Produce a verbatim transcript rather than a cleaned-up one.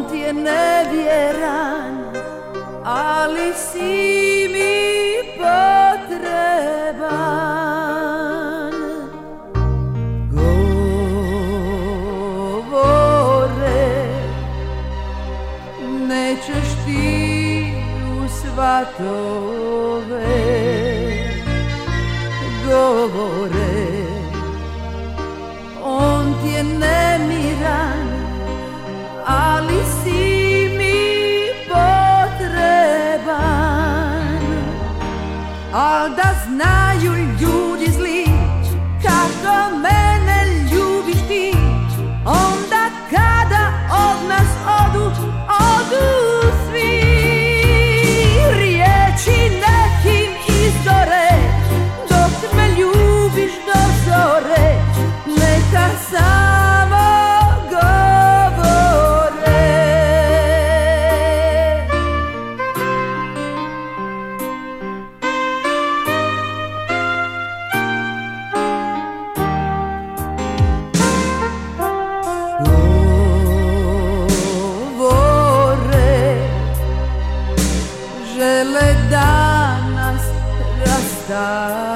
ti je nevjeran, ali si mi potreban. Govore, nećeš ti u svatove. Govore, on ti je nemiran, ali si mi potreban. Al da znaju ljudi zli kako mene ljubiš ti, onda kada od nas odu, odu svi. Riječi nekim izgore, dok me ljubiš do zore, neka samo govore. Govore, žele da nas rastave.